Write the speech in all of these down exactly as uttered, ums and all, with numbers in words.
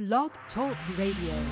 Blog Talk Radio.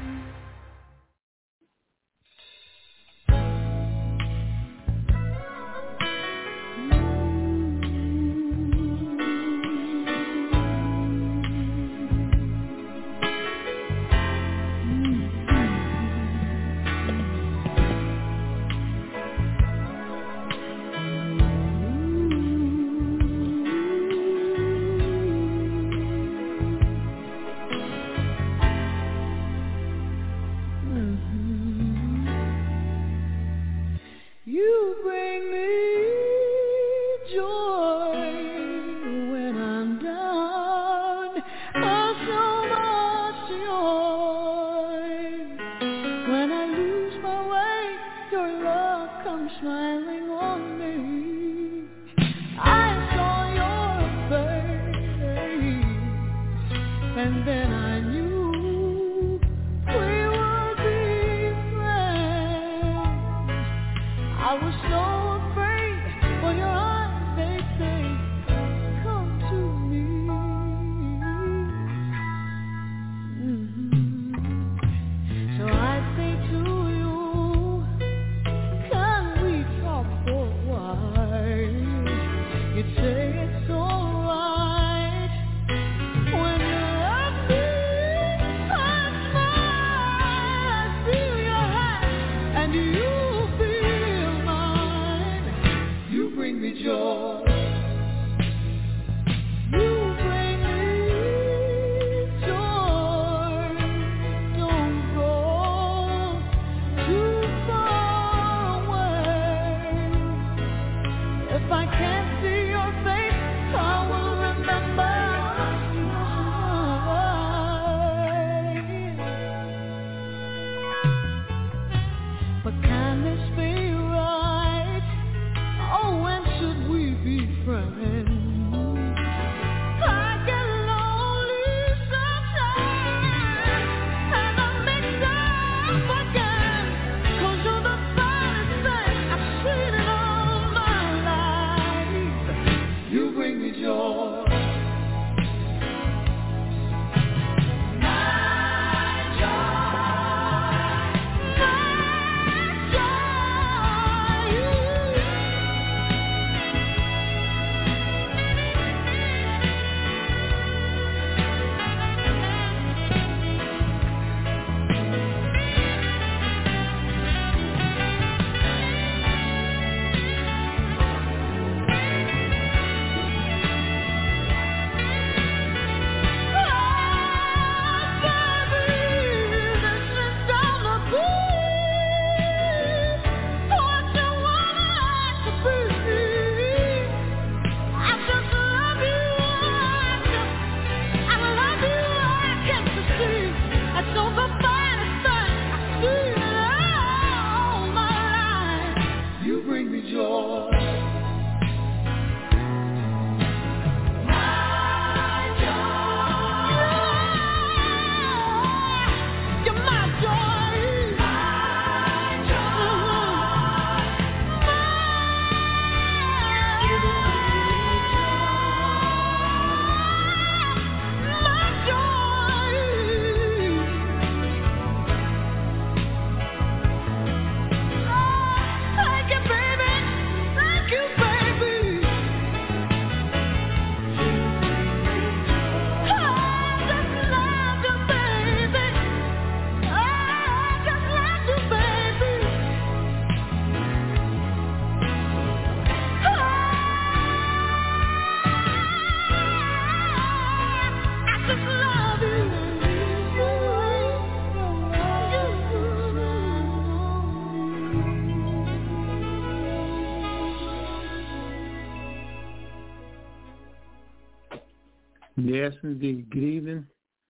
Yes, indeed. Good evening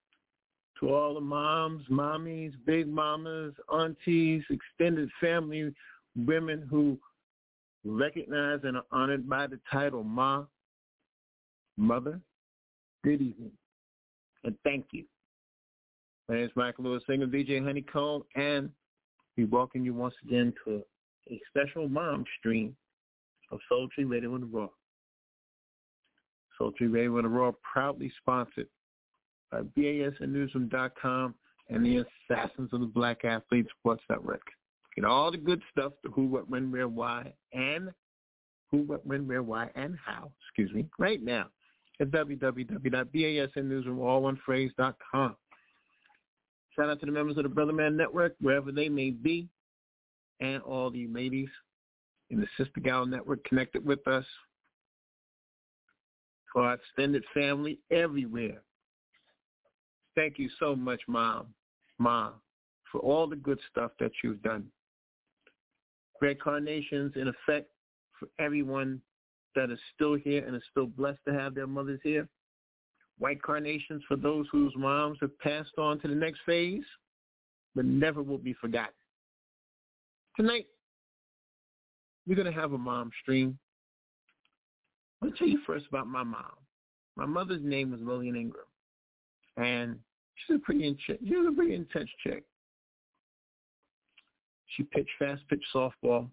to all the moms, mommies, big mamas, aunties, extended family, women who recognize and are honored by the title Ma, Mother. Good evening, and thank you. My name is Michael Lewis, singer, D J Honeycomb, and we welcome you once again to a special mom stream of Sultry Radio on the Raw. Sultry Radio on the Raw proudly sponsored by B A S N newsroom dot com and the Assassins of the Black Athlete Sports Network. Get all the good stuff, the who, what, when, where, why, and who, what, when, where, why, and how, excuse me, right now at w w w dot b a s n newsroom all one phrase dot com. Shout out to the members of the Brother Man Network, wherever they may be, and all the ladies in the Sister Gal Network connected with us, for our extended family everywhere. Thank you so much, Mom, Mom, for all the good stuff that you've done. Red carnations in effect for everyone that is still here and is still blessed to have their mothers here. White carnations for those whose moms have passed on to the next phase, but never will be forgotten. Tonight, we're going to have a mom stream. I'll tell you first about my mom. My mother's name was Lillian Ingram, and she's a pretty in- she was a pretty intense chick. She pitched fast-pitch softball.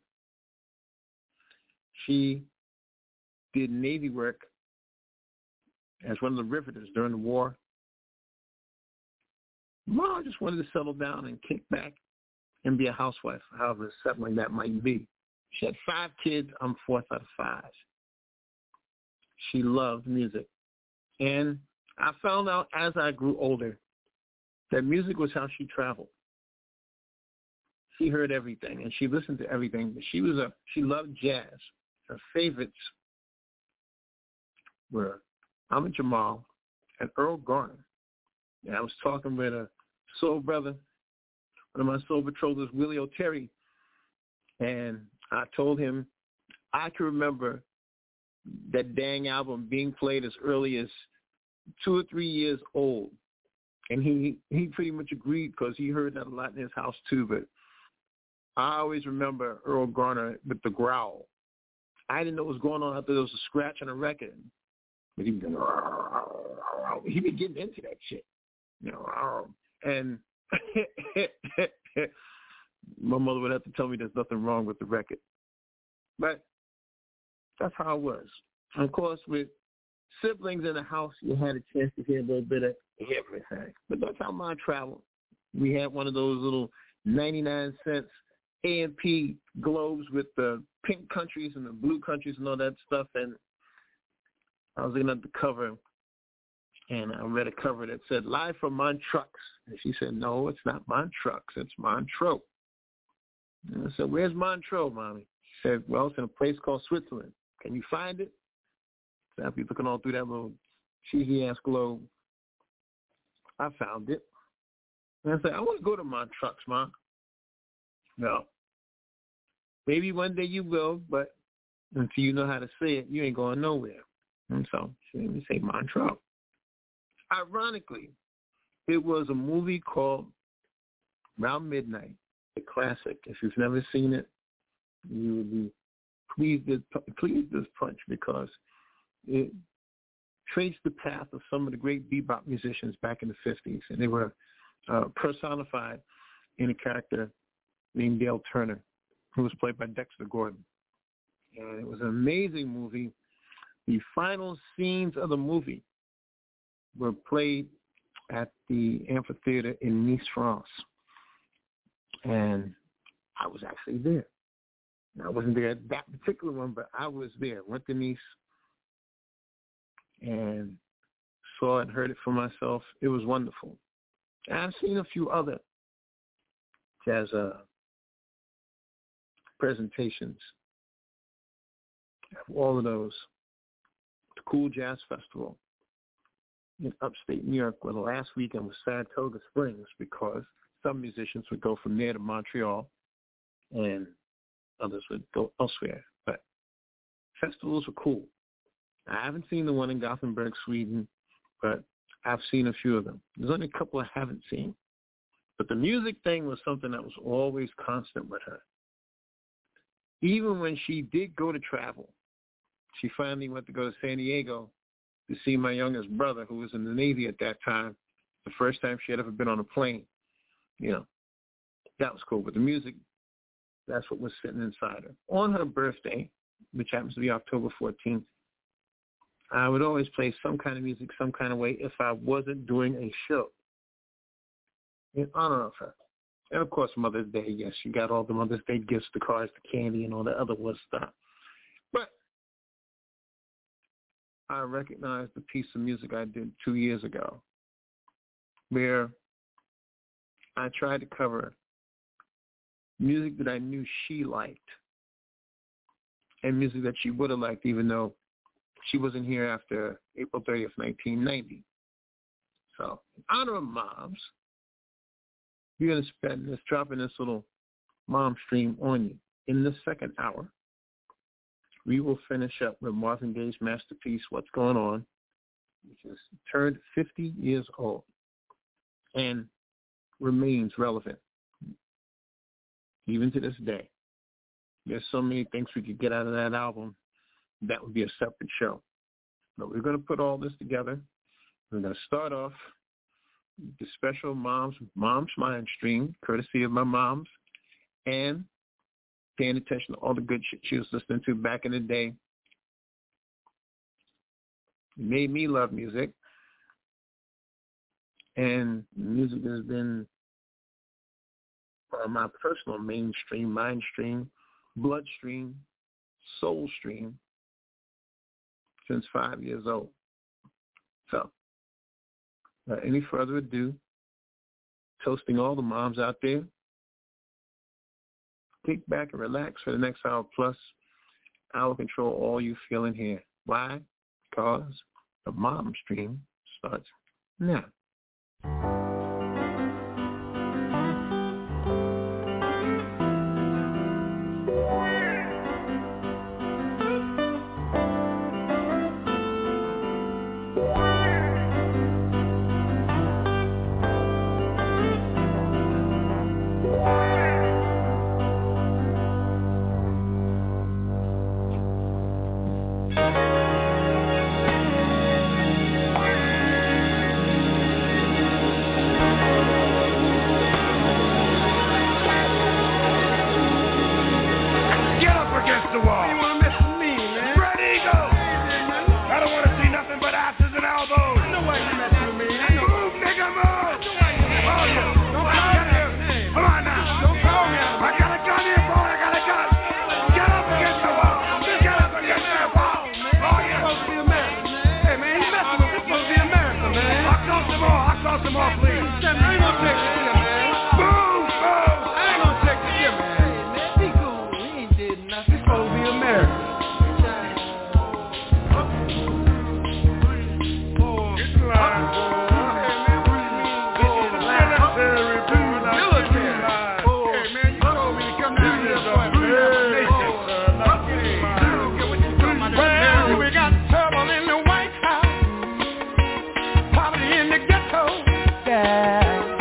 She did Navy work as one of the riveters during the war. Mom just wanted to settle down and kick back and be a housewife, however settling that might be. She had five kids. I'm fourth out of five. She loved music. And I found out as I grew older that music was how she traveled. She heard everything, and she listened to everything. But she was a she loved jazz. Her favorites were Ahmad Jamal and Earl Garner. And I was talking with a soul brother, one of my soul patrollers, Willie O'Terry, and I told him I can remember that dang album being played as early as two or three years old. And he, he pretty much agreed because he heard that a lot in his house too. But I always remember Earl Garner with the growl. I didn't know what was going on. I thought there was a scratch on a record. But he'd be, he'd be getting into that shit. You know, and my mother would have to tell me there's nothing wrong with the record. But that's how it was. And of course, with siblings in the house, you had a chance to hear a little bit of everything. But that's how mine traveled. We had one of those little ninety-nine cents A and P globes with the pink countries and the blue countries and all that stuff. And I was looking at the cover, and I read a cover that said, "Live from Montreux." And she said, "No, it's not Montreux. It's Montreux." And I said, "Where's Montreux, Mommy?" She said, "Well, it's in a place called Switzerland. Can you find it?" So after looking all through that little cheesy-ass globe, I found it. And I said, "I want to go to Montreux, Mom." "No. Maybe one day you will, but until you know how to say it, you ain't going nowhere." And so she made me say Montreux. Ironically, it was a movie called Round Midnight, a classic. If you've never seen it, you would be pleased as, pleased as punch, because it traced the path of some of the great bebop musicians back in the fifties, and they were uh, personified in a character named Dale Turner, who was played by Dexter Gordon. And it was an amazing movie. The final scenes of the movie were played at the amphitheater in Nice, France. And I was actually there. I wasn't there at that particular one, but I was there. Went to Nice and saw and heard it for myself. It was wonderful. And I've seen a few other jazz uh, presentations of all of those. The Cool Jazz Festival in upstate New York, where the last weekend was Saratoga Springs, because some musicians would go from there to Montreal and others would go elsewhere. But festivals were cool. I haven't seen the one in Gothenburg, Sweden, but I've seen a few of them. There's only a couple I haven't seen. But the music thing was something that was always constant with her. Even when she did go to travel, she finally went to go to San Diego to see my youngest brother, who was in the Navy at that time, the first time she had ever been on a plane. You know, that was cool. But the music, that's what was sitting inside her. On her birthday, which happens to be October fourteenth, I would always play some kind of music, some kind of way, if I wasn't doing a show in honor of her. And, of course, Mother's Day, yes, you got all the Mother's Day gifts, the cards, the candy, and all the other wood stuff. But I recognized the piece of music I did two years ago where I tried to cover music that I knew she liked and music that she would have liked even though she wasn't here after April thirtieth, nineteen ninety. So, in honor of moms, we're going to spend this, dropping this little mom stream on you. In the second hour, we will finish up with Marvin Gaye's masterpiece, What's Going On, which has turned fifty years old and remains relevant even to this day. There's so many things we could get out of that album. That would be a separate show. But we're going to put all this together. We're going to start off with the special Mom's Mom's Mind Stream, courtesy of my moms, and paying attention to all the good shit she was listening to back in the day. It made me love music. And music has been uh, my personal mainstream, mind stream, bloodstream, soul stream since five years old. So, without any further ado, toasting all the moms out there, kick back and relax for the next hour plus. I will control all you feel in here. Why? Because the mom stream starts now. Yeah.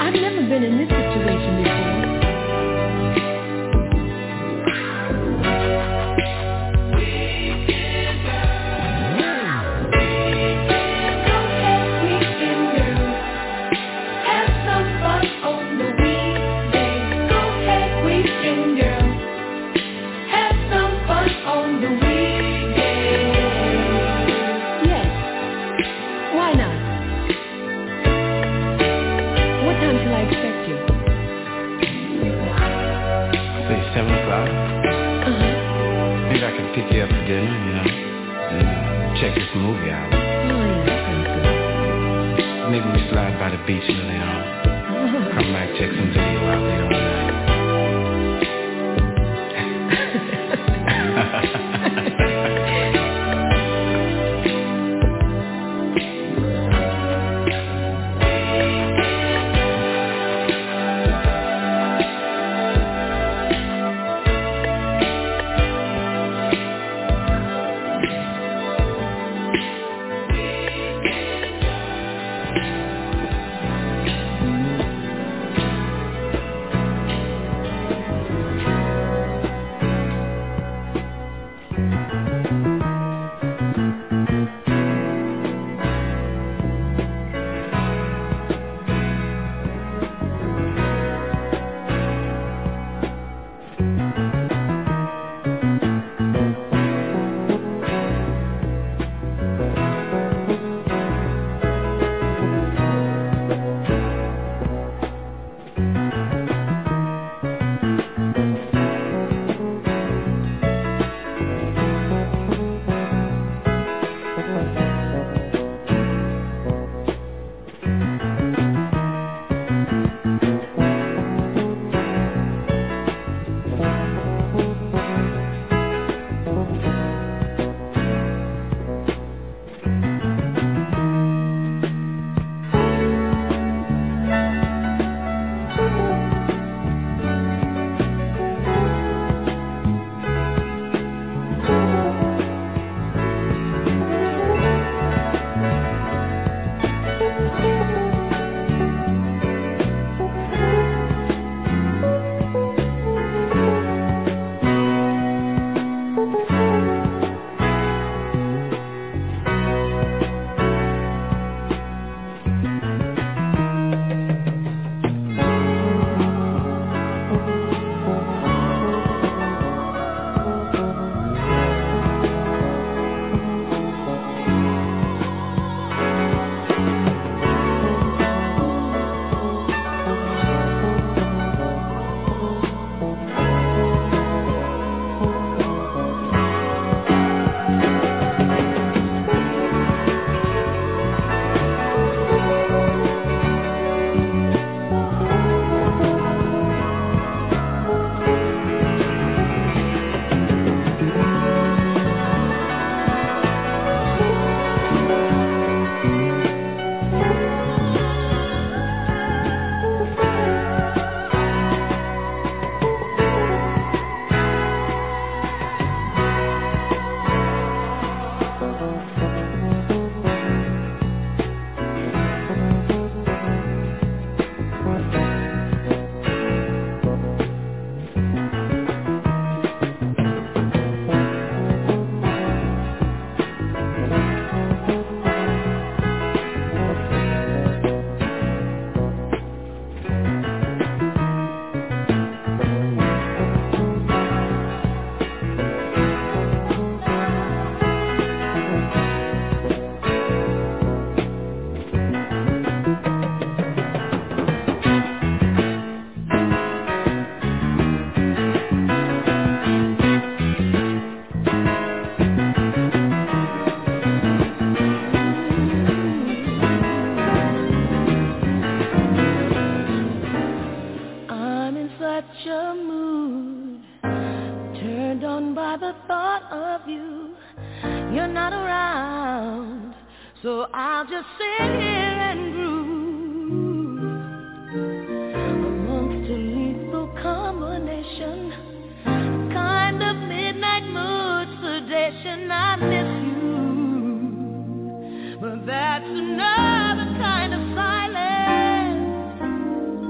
I've never been in this situation before. Pick you up for dinner, you know, and uh, check this movie out. Oh, yeah, that sounds good. Maybe we slide by the beach early on. Oh. Come back, check some video out later on tonight. So I'll just sit here and brood amongst a lethal combination, kind of midnight mood sedation. I miss you, but that's another kind of silence.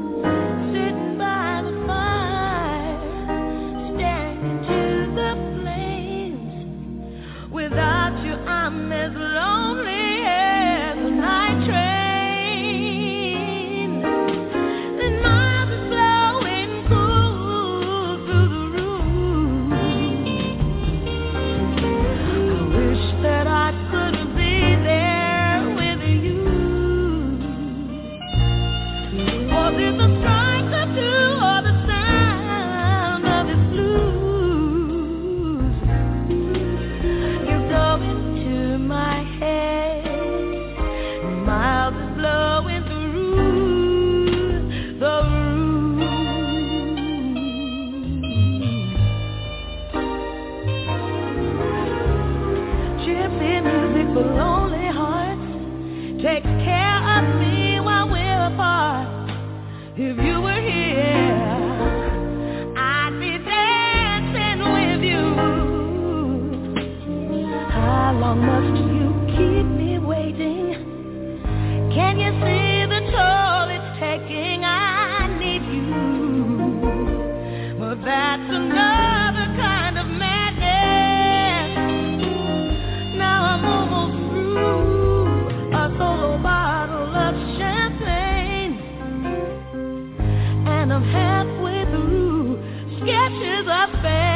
and I'm halfway through sketches of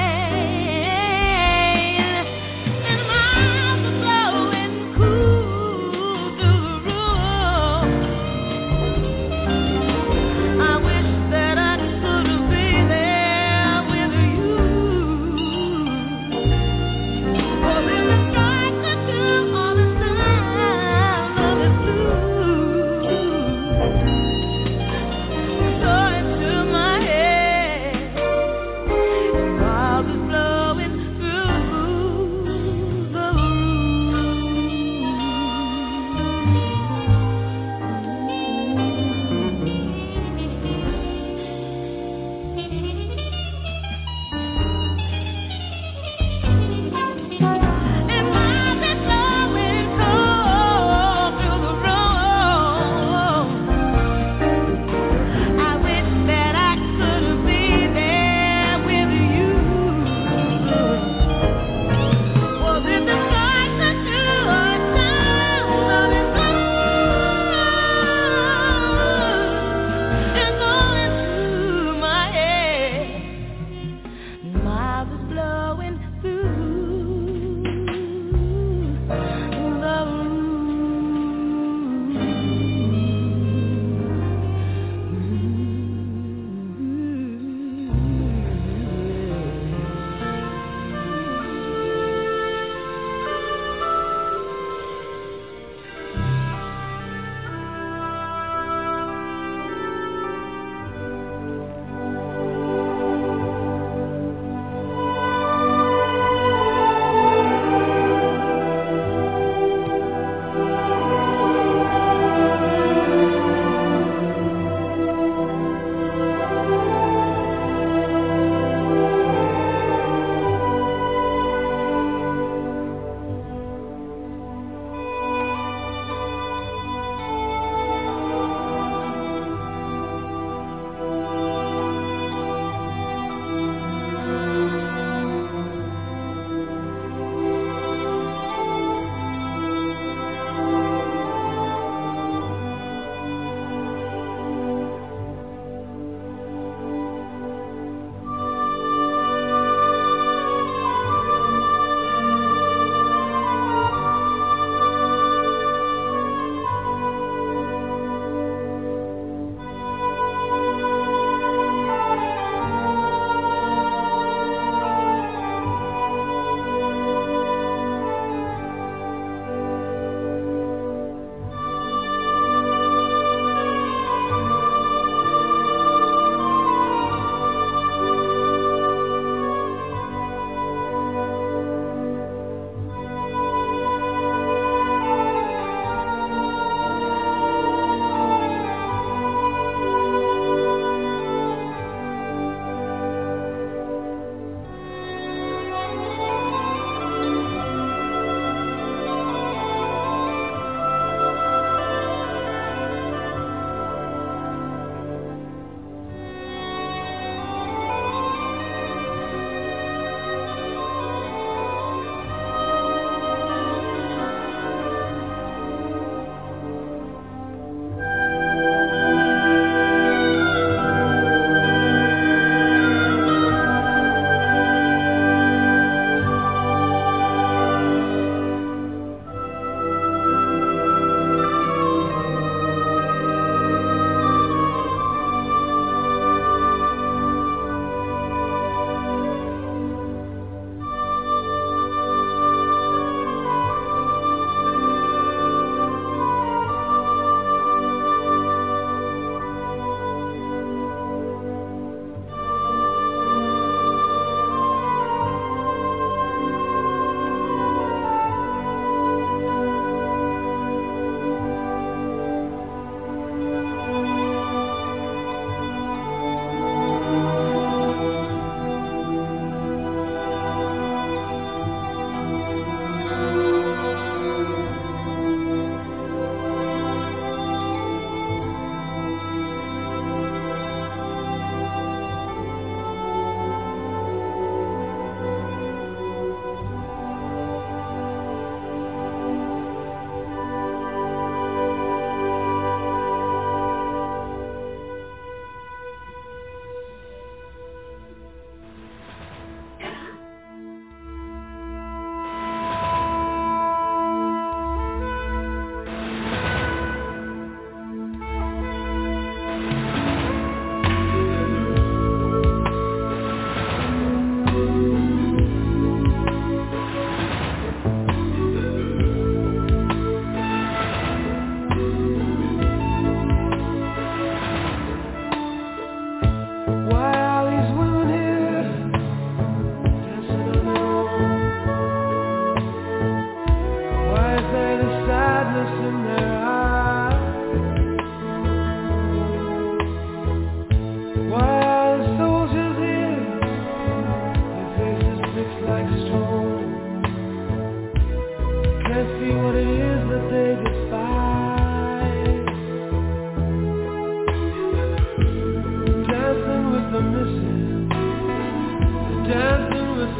pain, and my eyes are blowing cool through the room. I wish that I could be there with you. For in the sky could do all the time, love is blue. So into my head.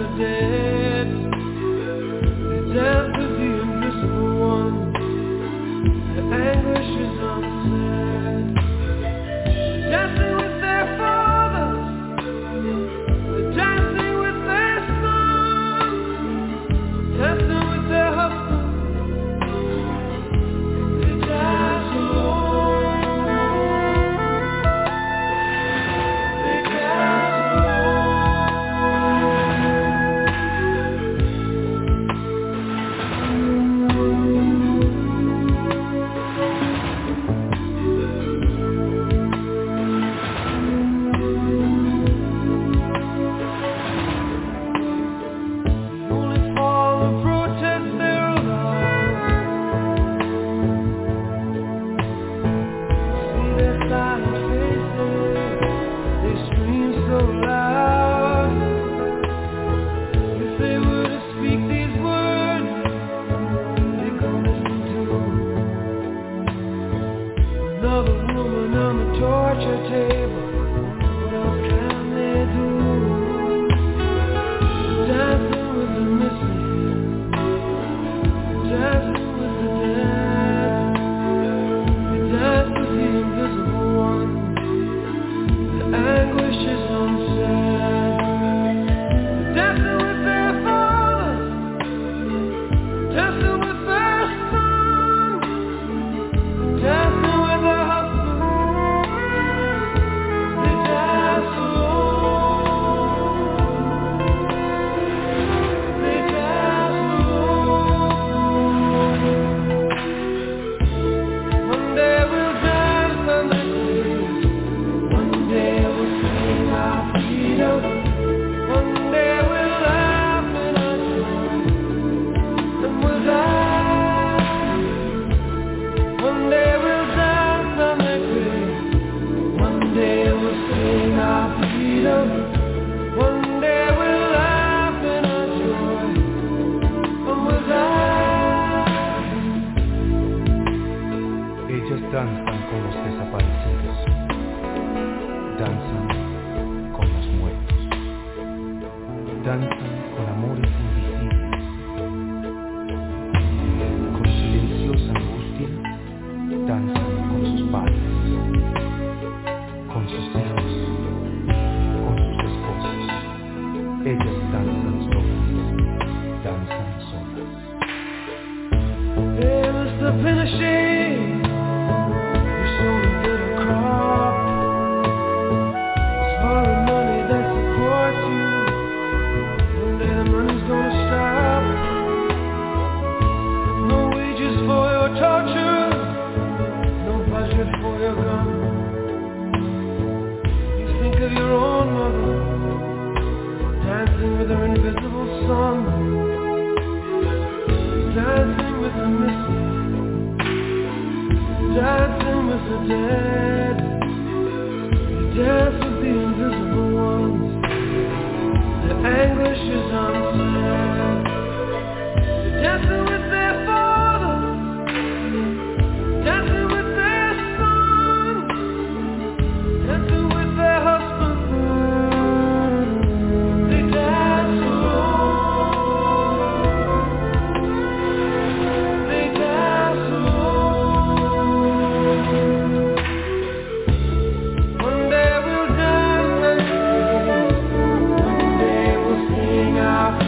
Our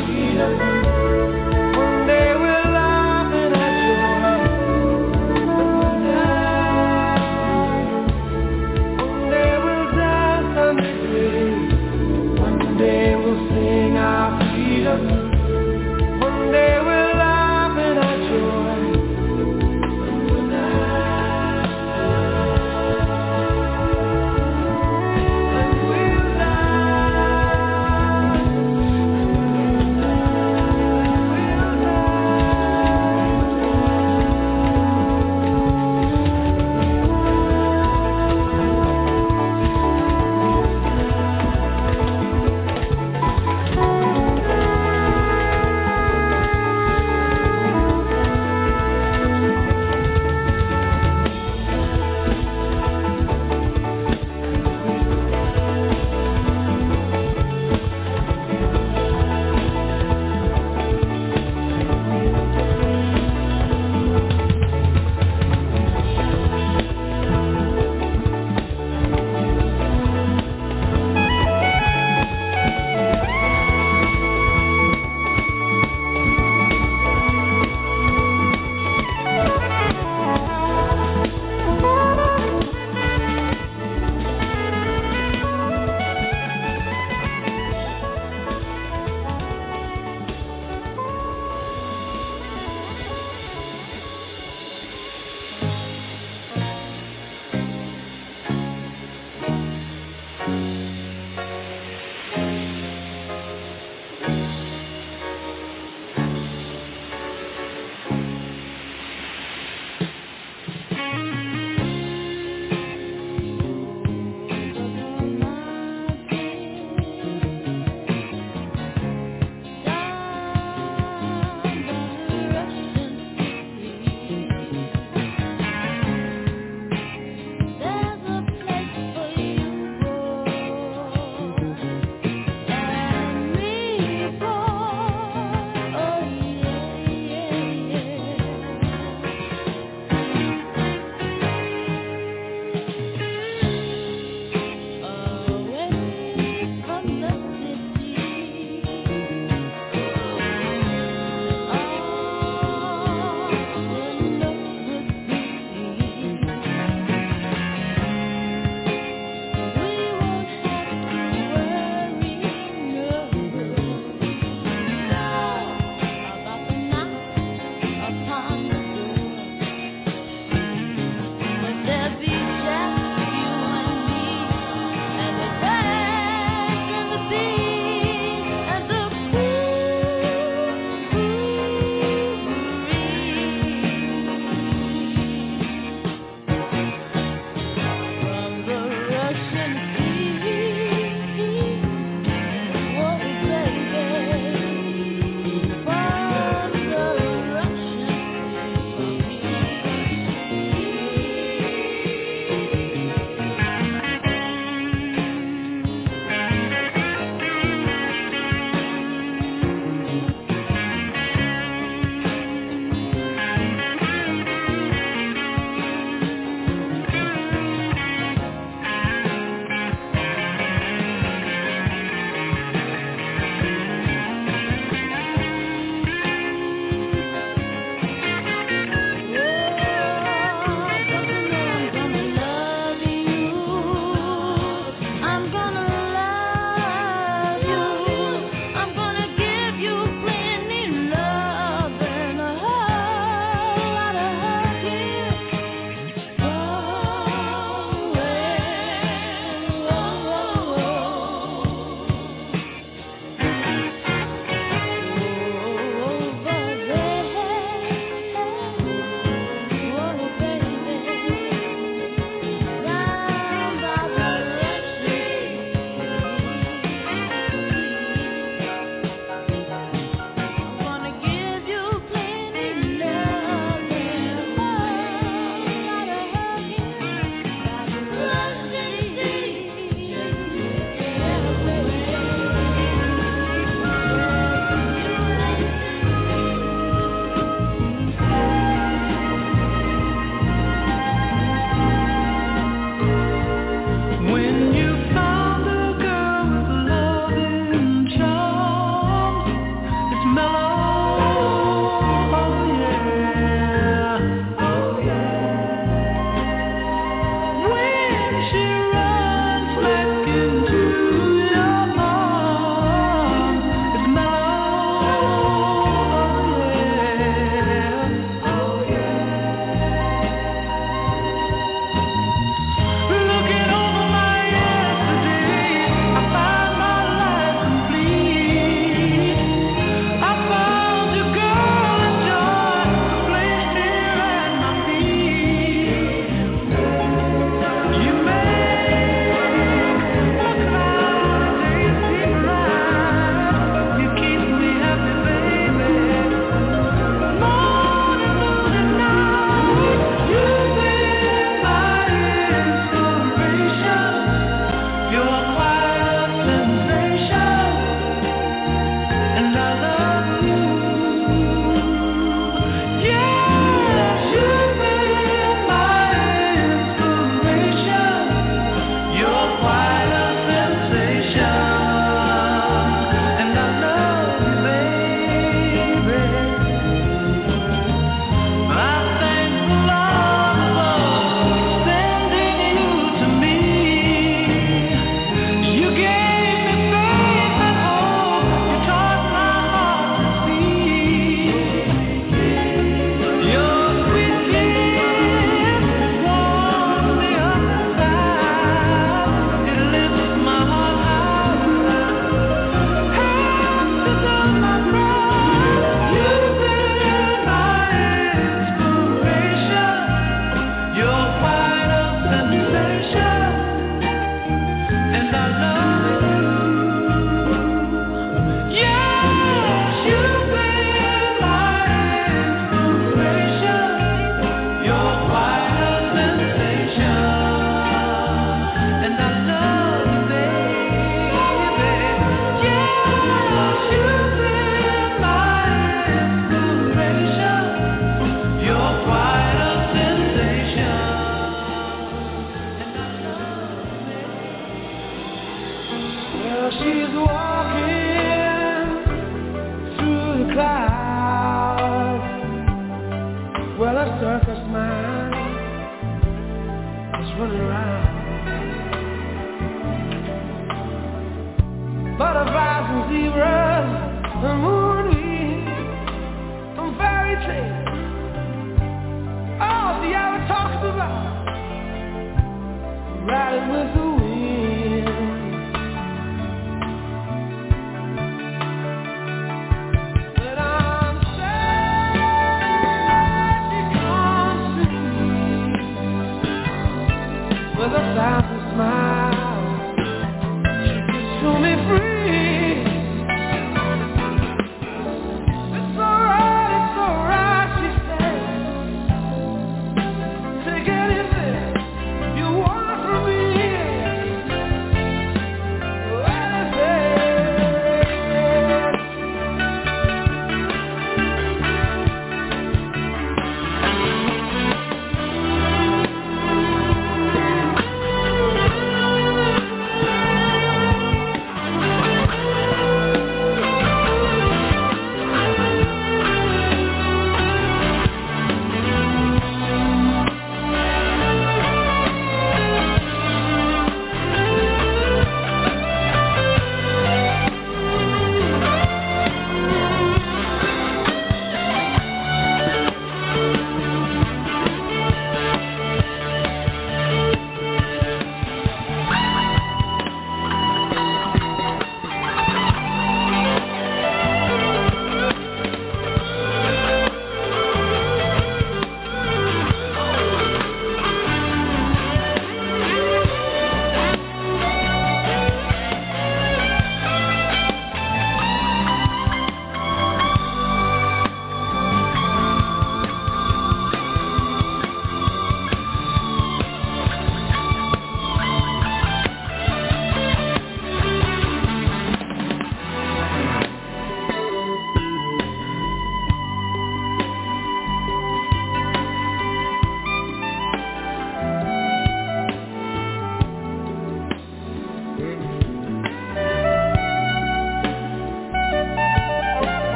With a thousand smiles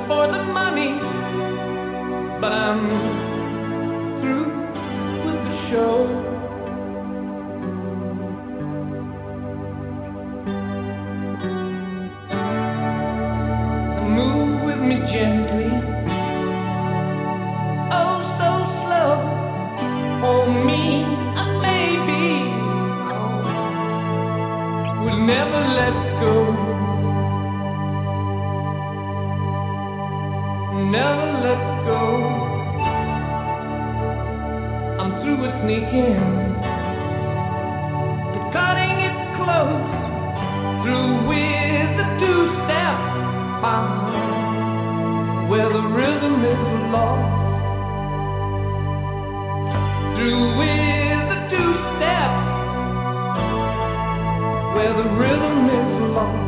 for the money, but I'm through with the show. Move with me gently, oh so slow. Oh me, a baby, oh, will never let go. Never let go. I'm through with sneaking, cutting it close, through with the two-step, uh, where the rhythm is lost. Through with the two-step, where the rhythm is lost.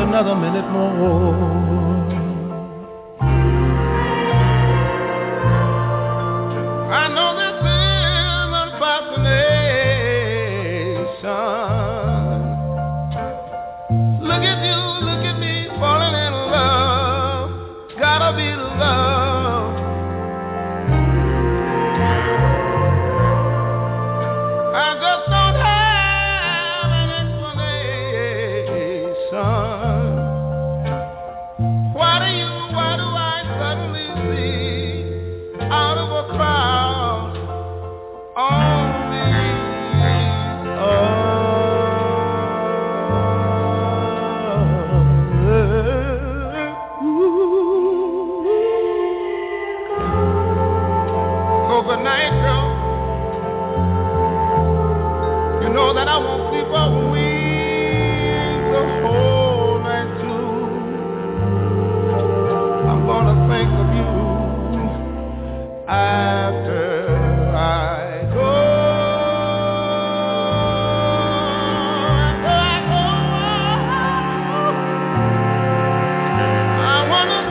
another minute more. I know this is a fascination. Look at you, look at me, falling in love. Gotta be love. I just don't have an explanation. Why do you, why do I suddenly see out of a crowd only So good night, girl. You know that I won't sleep a wink the whole night through. I'm gonna think of you after I go. After I go, I wanna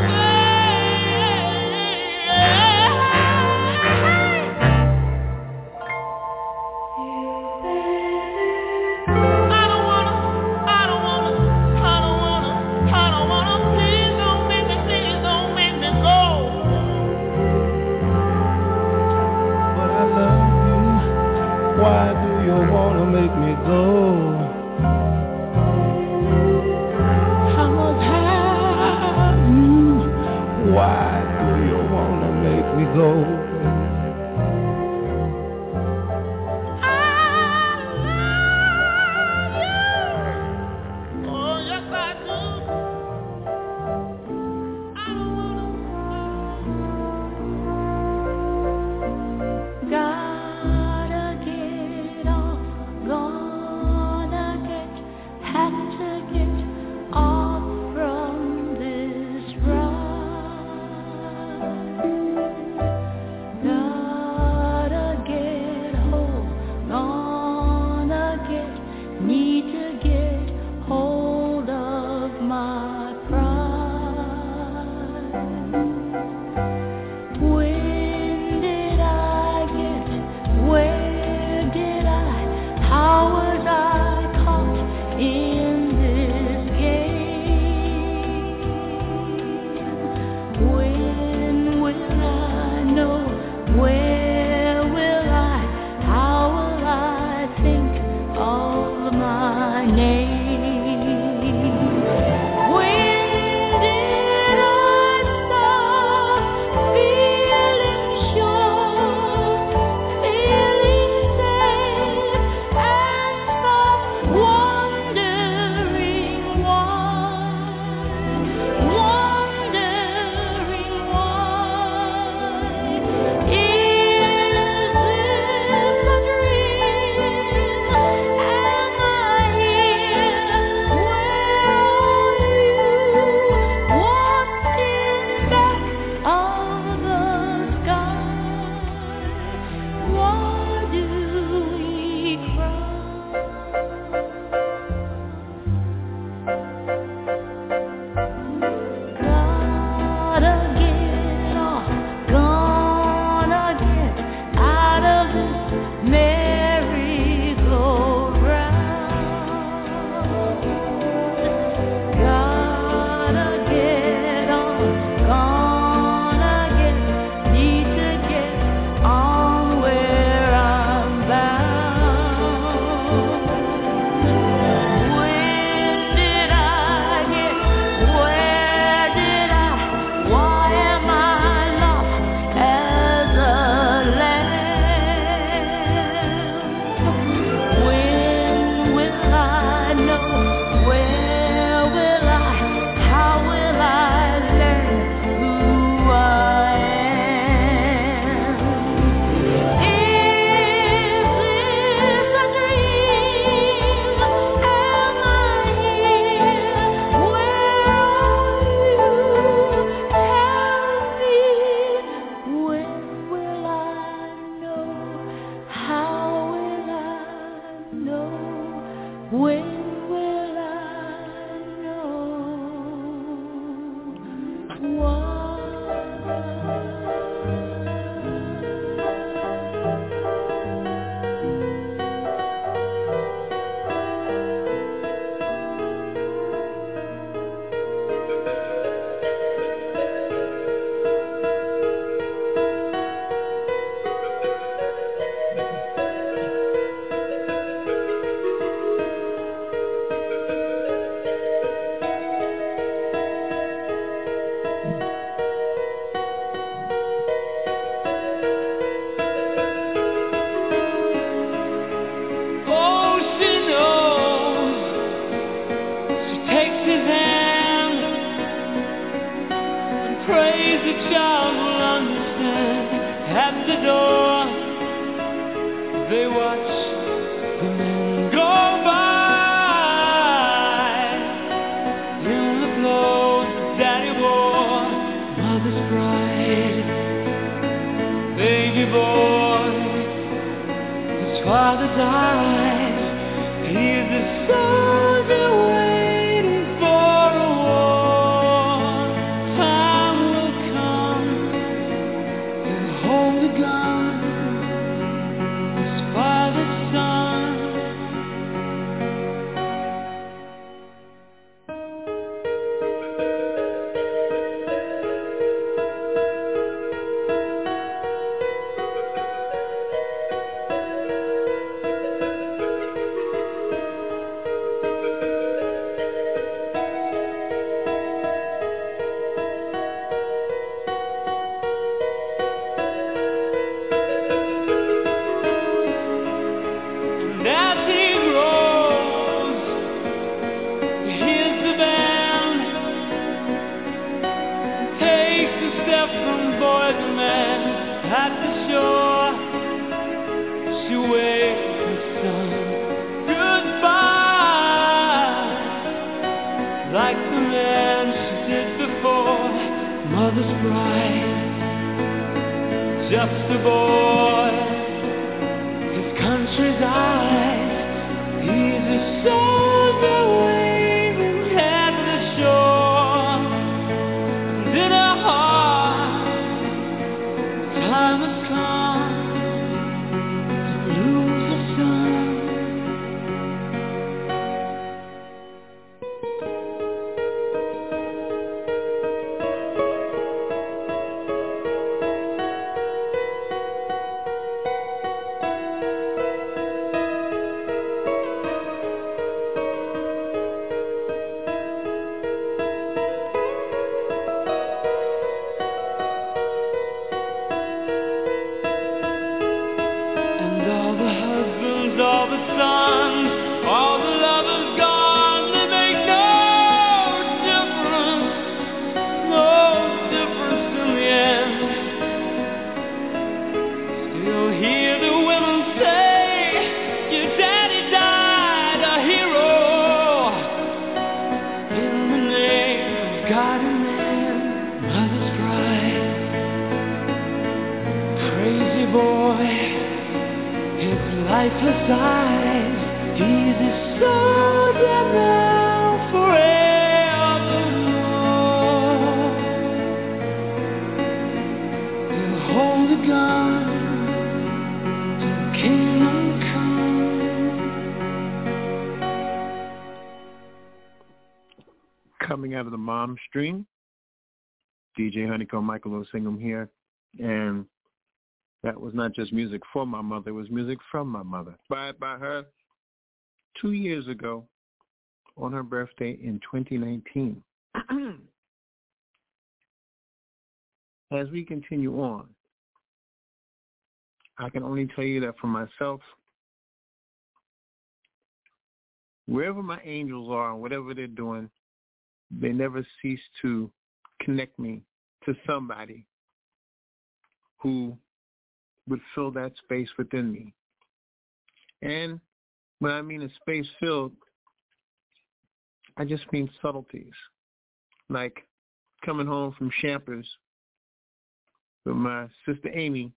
Please don't make me, please don't make me go. child will understand. At the door, they watch the men go by in the clothes that daddy wore. Mother's bride, baby boy, his father died. He's a soldier waiting for a war. Time will come, he'll hold a gun, his father's son. And as he grows, he hears the band, takes a step from boy to man. At the shore, she waves his son goodbye, like the man she did before. Mother's bride, just a boy, his country's eyes. He's a soldier waiting at the shore. And in her heart, time has come to lose a son. And all the husbands, all the sons, all the lovers gone, they make no difference, no difference in the end. Still hear the women say, your daddy died a hero, in the name of God and man. Mother's bride, crazy boy, his lifeless eyes. He's a soldier now forevermore. He'll hold a gun till kingdom come. Coming out of the mom stream, D J Honeycomb, Michael O'Singham here, and that was not just music for my mother, it was music from my mother. By, by her two years ago on her birthday in twenty nineteen. As we continue on, I can only tell you that for myself, wherever my angels are and whatever they're doing, they never cease to connect me to somebody who would fill that space within me. And when I mean a space filled, I just mean subtleties. Like coming home from Champers with my sister Amy,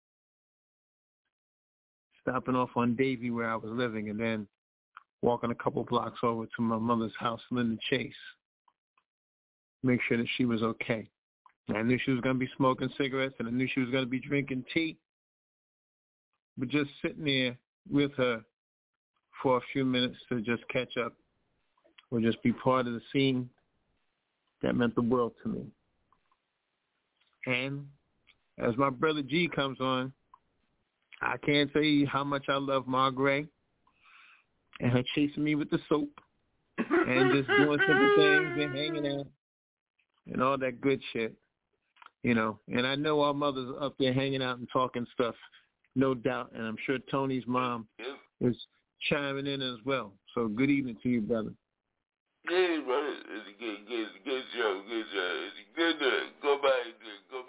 stopping off on Davie where I was living, and then walking a couple blocks over to my mother's house, Linda Chase, make sure that she was okay. I knew she was going to be smoking cigarettes, and I knew she was going to be drinking tea. But just sitting there with her for a few minutes to just catch up or just be part of the scene, that meant the world to me. And as my brother G comes on, I can't tell you how much I love Ma Gray and her chasing me with the soap and just doing simple things and hanging out and all that good shit, you know. And I know our mothers are up there hanging out and talking stuff, no doubt, and I'm sure Tony's mom is chiming in as well. So good evening to you, brother. Good, brother. It's a good, good, good show, good show. It's a good, uh, go by, go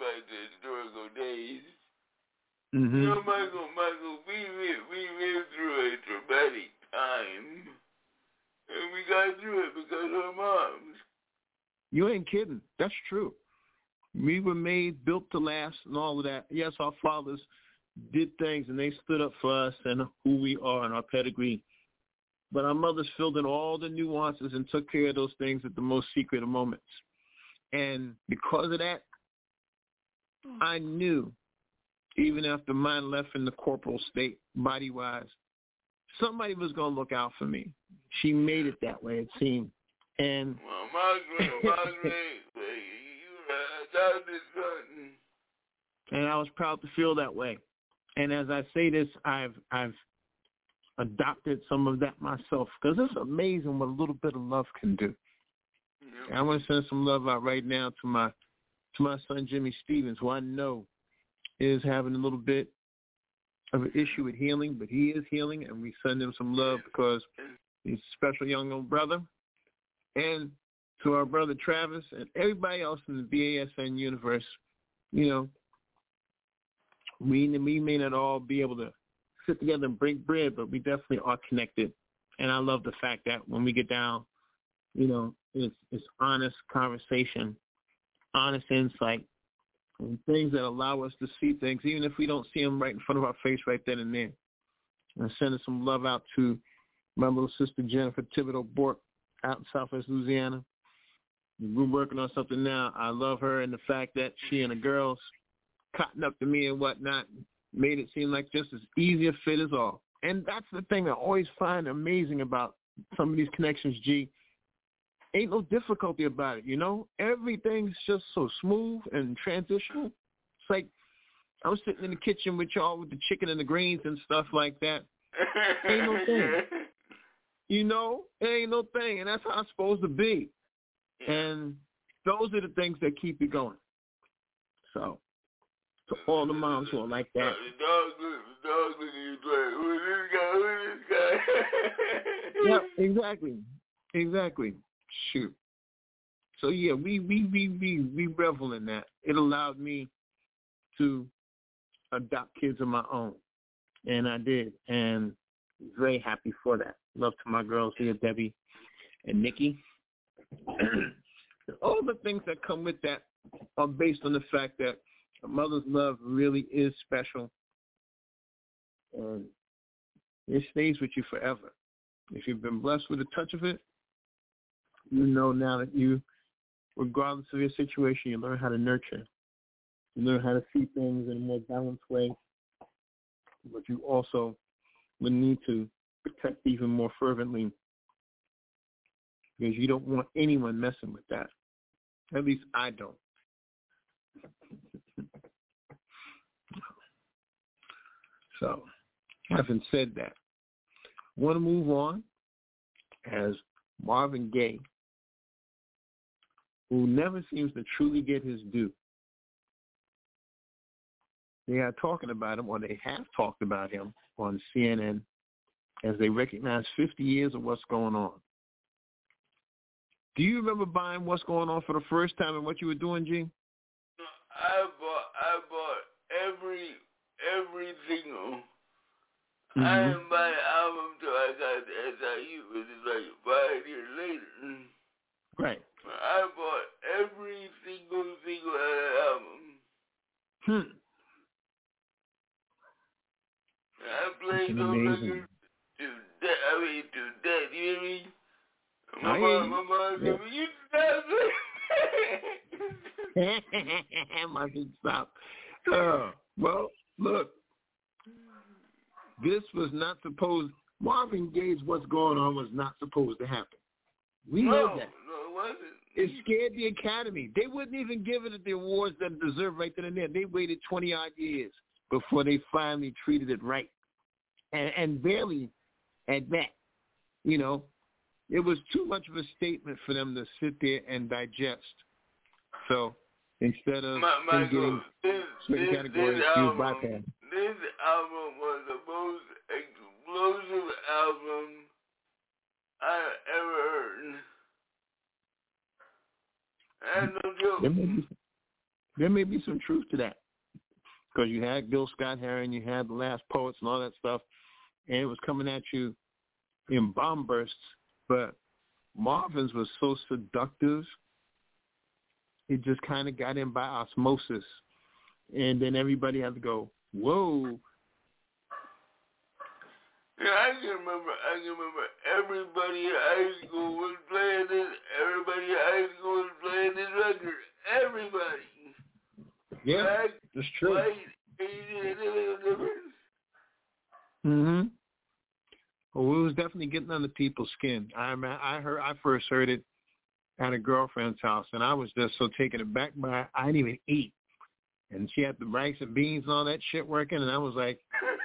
You ain't kidding. That's true. We were made, built to last and all of that. Yes, our fathers did things and they stood up for us and who we are and our pedigree. But our mothers filled in all the nuances and took care of those things at the most secret of moments. And because of that, I knew, even after mine left in the corporal state, body-wise, somebody was going to look out for me. She made it that way, it seemed. And well, Margaret, Margaret, you adopted something. And I was proud to feel that way. And as I say this, I've I've adopted some of that myself because it's amazing what a little bit of love can do. Yep. And I want to send some love out right now to my to my son Jimmy Stevens, who I know is having a little bit of an issue with healing, but he is healing, and we send him some love because he's a special young old brother. And to our brother Travis and everybody else in the B A S N universe, you know, we, we may not all be able to sit together and break bread, but we definitely are connected. And I love the fact that when we get down, you know, it's, it's honest conversation, honest insight, and things that allow us to see things, even if we don't see them right in front of our face right then and there. And sending some love out to my little sister Jennifer Thibodeau Bork out in Southwest Louisiana. We're working on something now. I love her and the fact that she and the girls cotton up to me and whatnot made it seem like just as easy a fit as all. And that's the thing I always find amazing about some of these connections, G. Ain't no difficulty about it, you know? Everything's just so smooth and transitional. It's like I was sitting in the kitchen with y'all with the chicken and the greens and stuff like that. Ain't no thing. You know? It ain't no thing, and that's how it's supposed to be. And those are the things that keep you going. So, to all the moms who are like that. The dog look, the dog look at you like, who is this guy? Who is this guy? Yeah, exactly. Exactly. Shoot. So, yeah, we, we, we, we, we revel in that. It allowed me to adopt kids of my own. And I did. And very happy for that. Love to my girls here, Debbie and Nikki. All the things that come with that are based on the fact that a mother's love really is special. And it stays with you forever. If you've been blessed with a touch of it, you know now that you, regardless of your situation, you learn how to nurture. You learn how to see things in a more balanced way. But you also will need to protect even more fervently because you don't want anyone messing with that. At least I don't. So, having said that, I want to move on as Marvin Gaye, who never seems to truly get his due. They are talking about him, or they have talked about him on C N N as they recognize fifty years of what's going on. Do you remember buying What's Going On for the first time and what you were doing, G? I bought, I bought every, every single. Mm-hmm. I didn't buy the album till I got to S I U, which is like five years later. Right. I bought every single single album. Hmm. I played those records to death. I mean, to death. You hear me? My mom, my mom said, "You stop." Must stop. Uh, well, look, this was not supposed. Marvin Gaye's "What's Going On" was not supposed to happen. We no, know that. No, it wasn't. It scared the Academy. They wouldn't even give it the awards that it deserved right then and there. They waited twenty odd years before they finally treated it right, and, and barely at that. You know, it was too much of a statement for them to sit there and digest. So instead of My, Michael, getting this, certain this, categories, this he album, was bypassed. This album was the most explosive album I ever heard. And no joke. There may be, there may be some truth to that. Because you had Bill Scott Heron, you had the Last Poets and all that stuff, and it was coming at you in bomb bursts. But Marvin's was so seductive it just kind of got in by osmosis. And then everybody had to go, whoa. Yeah, I can remember, I can remember everybody in high school was playing this, everybody in high school was playing this record. Everybody. Yeah, Black, that's true. White, Asian, it made no difference. Mm-hmm. Well, it was definitely getting under people's skin. I I heard, I first heard it at a girlfriend's house, and I was just so taken aback by it. I didn't even eat. And she had the rice and beans and all that shit working, and I was like,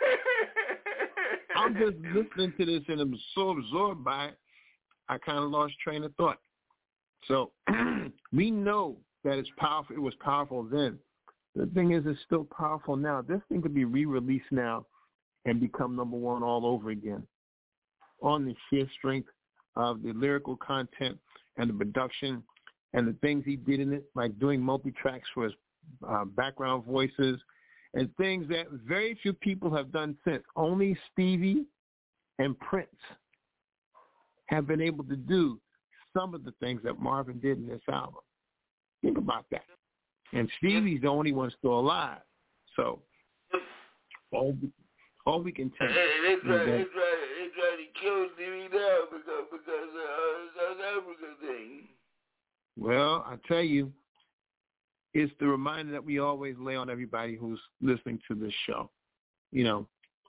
I'm just listening to this, and I'm so absorbed by it, I kind of lost train of thought. So we know that it's powerful. It was powerful then. The thing is, it's still powerful now. This thing could be re-released now and become number one all over again on the sheer strength of the lyrical content and the production and the things he did in it, like doing multi-tracks for his uh, background voices and things that very few people have done since. Only Stevie and Prince have been able to do some of the things that Marvin did in this album. Think about that. And Stevie's the only one still alive. So all we, all we can tell you They is try, that they try, they try to kill Stevie now because because of the South Africa thing. Well, I tell you, it's the reminder that we always lay on everybody who's listening to this show. You know,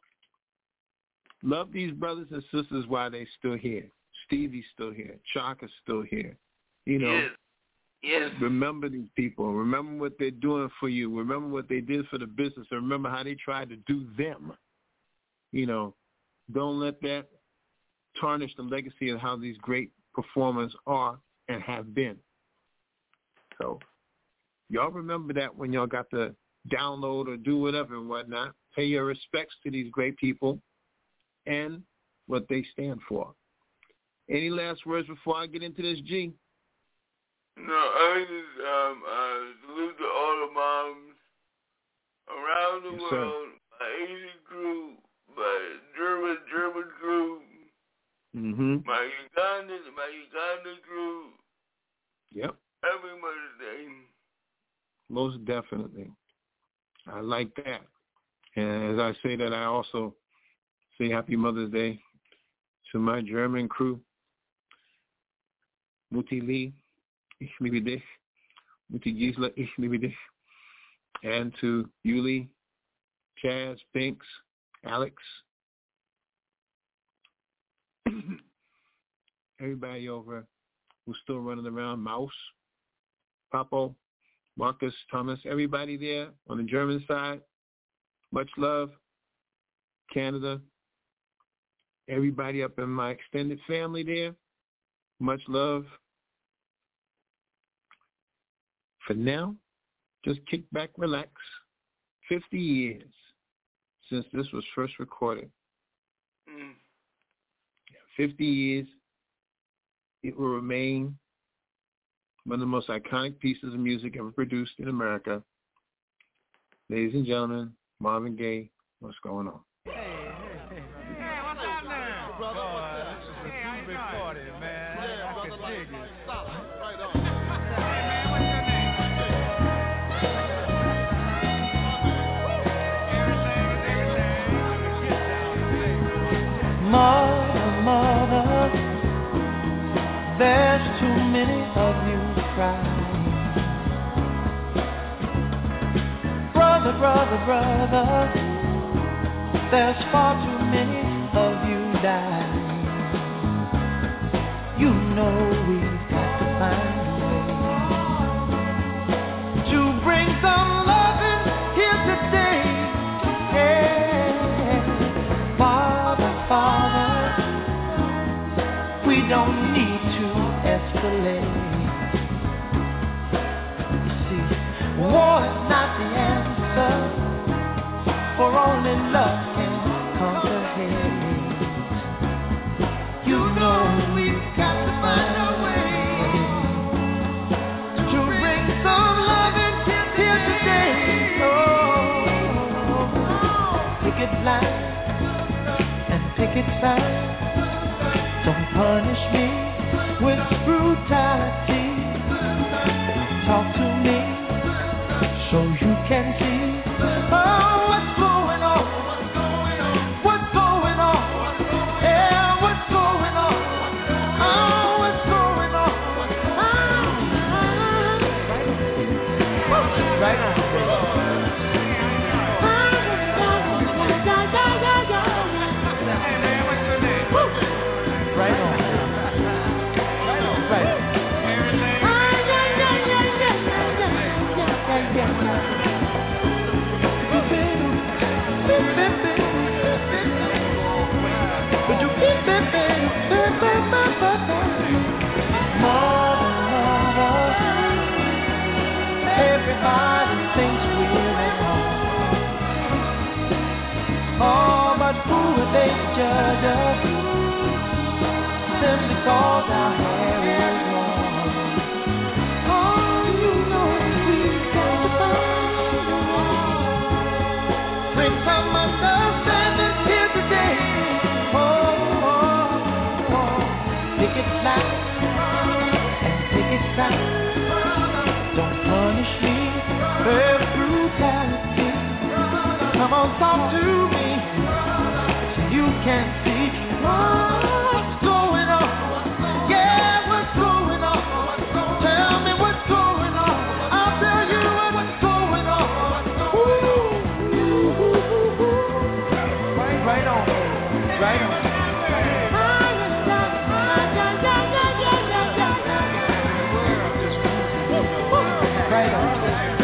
love these brothers and sisters while they're still here. Stevie's still here. Chaka's still here. You know, Yes. Yes. Remember these people. Remember what they're doing for you. Remember what they did for the business. And remember how they tried to do them. You know, don't let that tarnish the legacy of how these great performers are and have been. So y'all remember that when y'all got to download or do whatever and whatnot. Pay your respects to these great people and what they stand for. Any last words before I get into this, G? No, I just um, uh, salute to all the moms around the Yes, world, my Asian crew, my German German crew, Mm-hmm. my Ugandan my Ugandan crew. Yep. Happy Mother's Day. Most definitely. I like that. And as I say that, I also say Happy Mother's Day to my German crew. Mutti Lee, ich liebe dich. Mutti Gisela, ich liebe dich. And to Yuli, Chaz, Binks, Alex, everybody over who's still running around, Mouse, Papo, Marcus, Thomas, everybody there on the German side, much love. Canada, everybody up in my extended family there, much love. For now, just kick back, relax. fifty years since this was first recorded. Mm. fifty years, it will remain one of the most iconic pieces of music ever produced in America. Ladies and gentlemen, Marvin Gaye, what's going on? Hey, hey, hey. Hey, what's up now? Brother, what's up? This is a two recording, man. Yeah, I brother, like, like, stop. Right on. Hey, man, what's your name? Mother, mother, there's too many of you crying. Brother, brother, brother, there's far too many of you dying. You know we've got to find a way to bring some loving here today. Yeah. Father, Father, we don't need to escalate. You see, war is not the answer, for only love can conquer hate. You know we've got to find a way to bring some loving here today. Oh, picket lines and picket signs don't punish me with brutality. Talk to so you can see oh, what's going on, what's going on, yeah, what's going on, oh, what's going on, ah, right on. Right on. Right on. Right on. Everybody thinks we're at home. Oh, but who would they judge us? Simply cause our hair is long. Oh, you know we've got to find a way. Bring some understanding here today. Oh, oh, oh. Pick it loud and pick it sound. Don't punish me for brutality. Come on, talk to me so you can see what's going on. Yeah, what's going on? Tell me what's going on. I'll tell you what's going on. Ooh, right on, right on. Right on.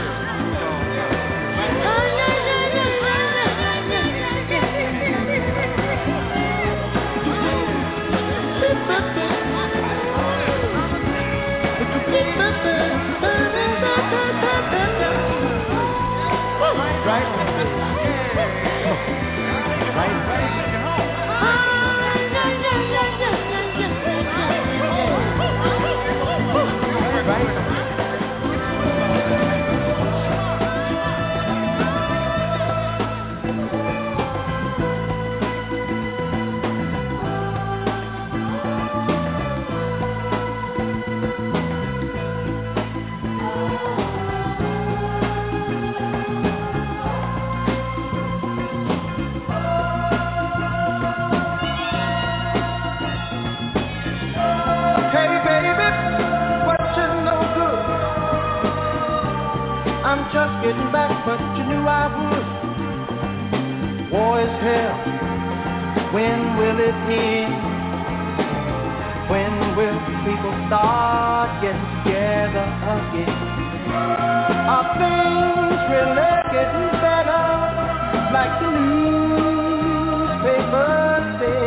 Just getting back, but you knew I would. War is hell. When will it end? When will people start getting together again? Are things really getting better? Like the newspapers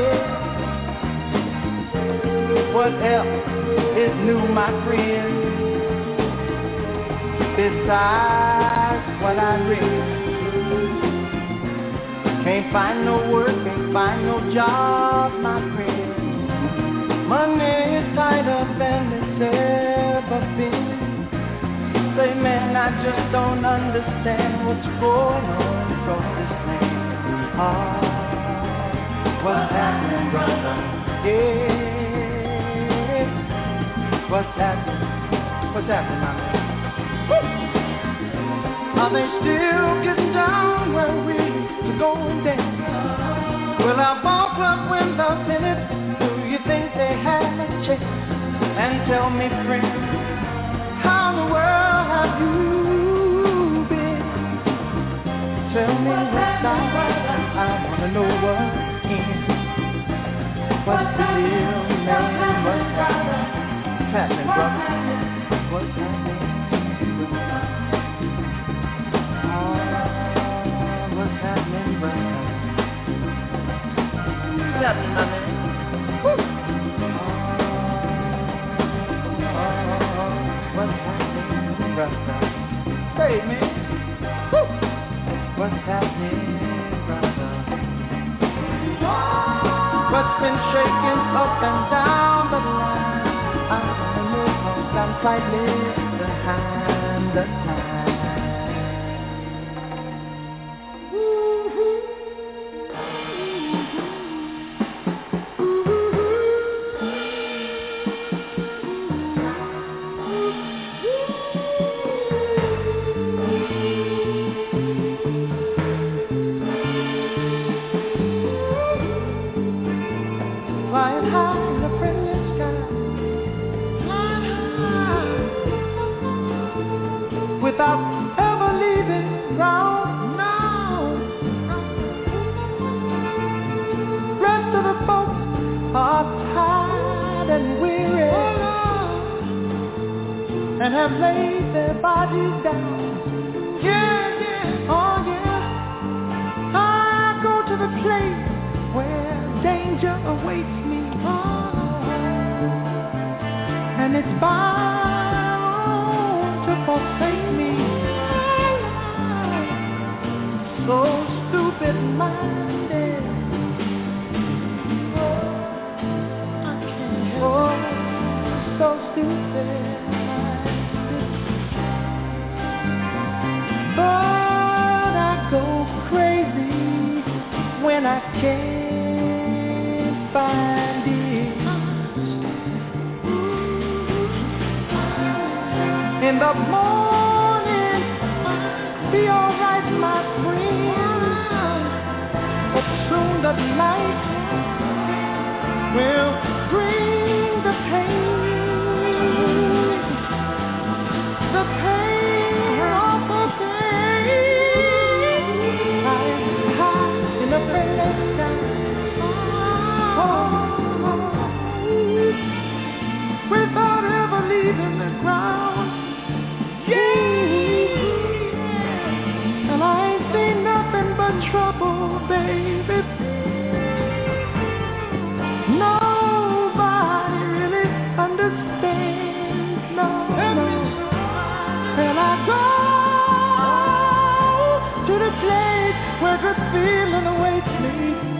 say. What else is new, my friend? Besides what I read, can't find no work, can't find no job, my friend. Money is tighter than it's ever been. Say, man, I just don't understand what's going on across this land. Ah, what's happening, brother? Yeah, what's happening? What's happening, my man? Are they still getting down where we used to go and dance? Will our ball club windows in it? Do you think they have a chance? And tell me, friend, how in the world have you been? Tell me what's up, I wanna know what in. What's the deal, man? What's happening, brother? What's happening? What's happening, my man? Woo. What's happening, brother? Hey, man. Woo. What's happening, brother? What's been shaking up and down the line? I wanna know 'cause I'm slightly behind the time. without ever leaving ground. No. Rest of the folks are tired and weary, oh, and have laid their bodies down. Yeah, yeah, oh yeah. I go to the place where danger awaits me, oh, and it's bound to forsake me. So stupid-minded, oh, so stupid. But I go crazy when I can't find it. In the morning, be alright, my friend, but soon the night will bring the pain, the pain of the day. I'm high in the friendless sky, oh, without ever leaving the ground. Yeah, and I ain't seen nothing but trouble, baby. Nobody really understands, no, no. And I go to the place where good feeling awaits me.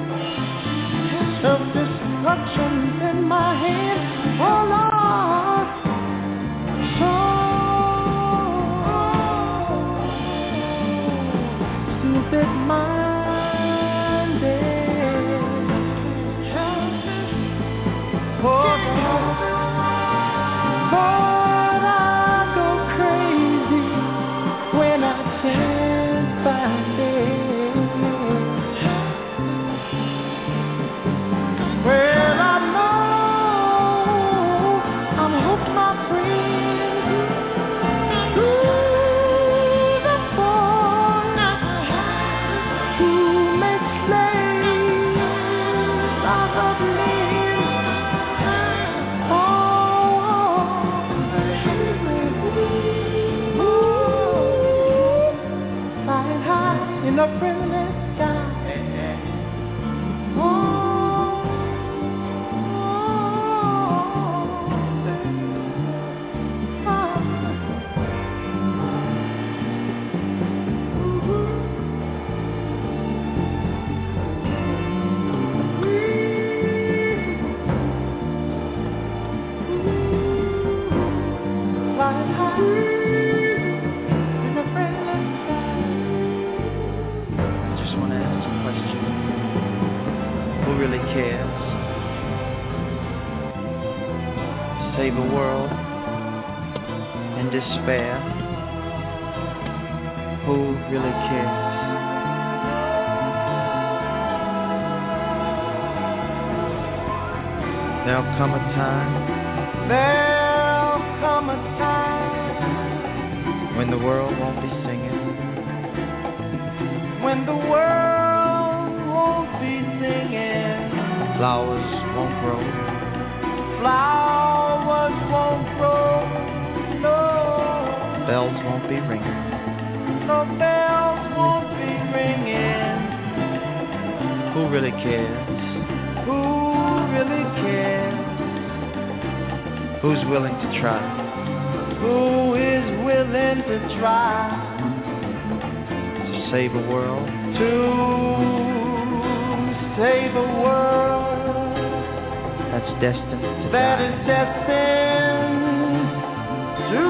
Self-destruction's in my hand, oh Lord. So stupid-minded. Oh, but I go crazy when I can't find it. Well, I know I'm hooked, my friend, to the boy who makes slaves out of men. In a friendless sky, oh, oh, flying high in a friendless sky. Who really cares? Save a world in despair. Who really cares? There'll come a time, there'll come a time when the world won't be singing, when the world won't be singing, flowers won't grow, flowers won't grow, no, bells won't be ringing, no bells won't be ringing. Who really cares? Who really cares? Who's willing to try? Who is willing to try to save a world? To save a world that's destined to that die. is destined to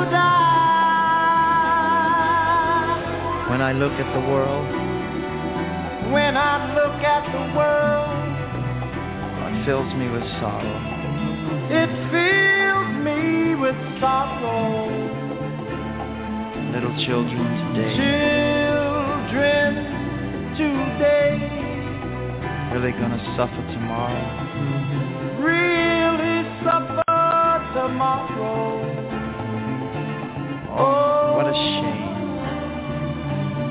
die. When I look at the world, when I look at the world, it fills me with sorrow. It fills me with sorrow. Little children today, children today, really gonna suffer tomorrow. Really suffer tomorrow. Oh, what a shame.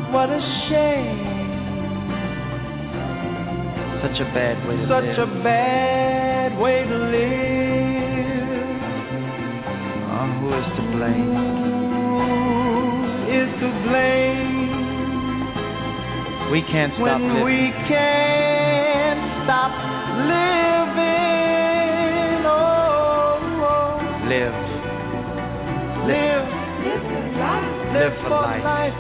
what a shame. Such a bad way to Such live. Such a bad way to live. Oh, who is to blame? Who is to blame? We can't stop when living. we can't stop living. Oh, oh. Live. Live. Live for life. Live for life. life.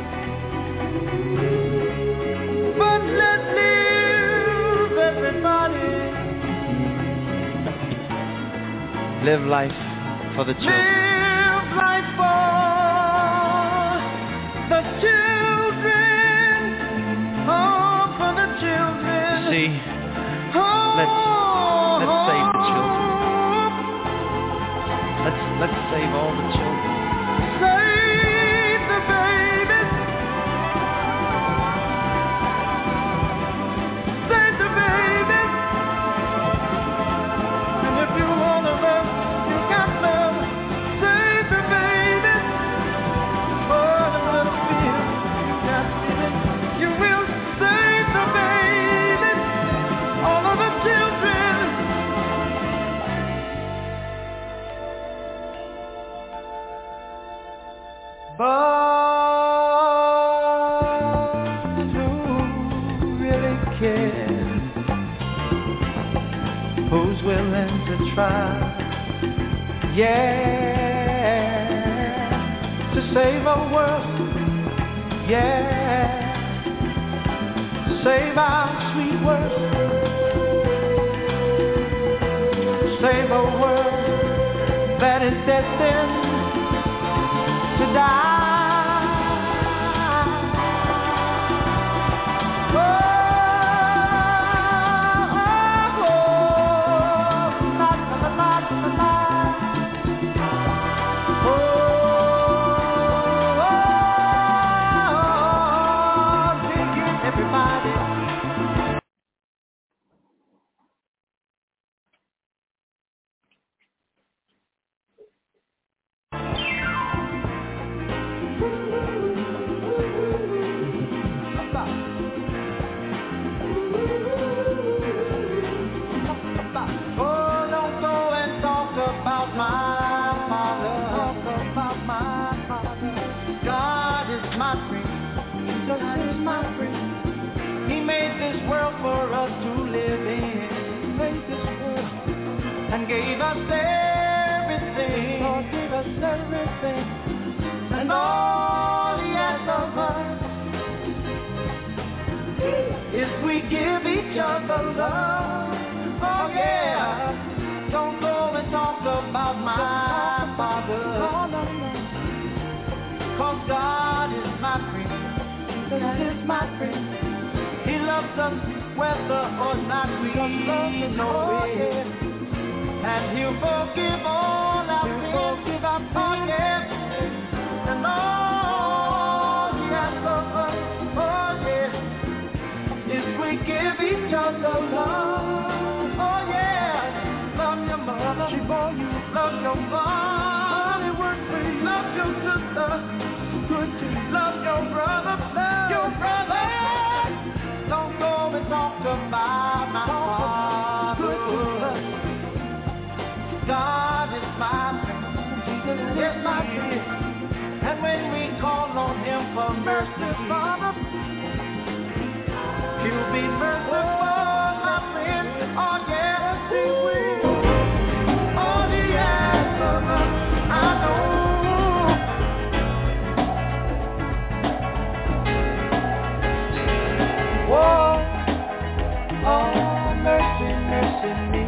But let's live, everybody. Live life for the children. Live life for the children. Oh, for the children. See, oh, let's let's save the children. Let's let's save all the children. Save the babies. Save the babies. And if you wanna love, you got love. Save the babies. For the little fear you got feeling, you will save the babies. All of the children. But who really cares? Who's willing to try? Yeah, to save our world. Yeah, save our sweet world. Save a world that is destined to die. Oh, oh, oh, la, la, la, la, la. Oh, oh, dig it, everybody. Oh, don't go and talk about my father. Talk about my father. God is my friend. Jesus is my friend. He made this world for us to live in. He made this world and gave us everything. God gave us everything. And all He asks of us is we give each other love. Oh yeah, don't go and talk about my father. Cause God is my friend. God is my friend. He loves us whether or not we know it. And He'll forgive all our sins. Oh yeah, and all He asks of us, oh yeah, is we give each other love. She bore you, love your father, work for you, love your sister, good to you, love your brother, love your brother. Don't go and talk about my father. God is my friend, Jesus is my friend, and when we call on Him for mercy, Father, He'll be merciful, my friend. Oh yes, He will. Oh, mercy, mercy me.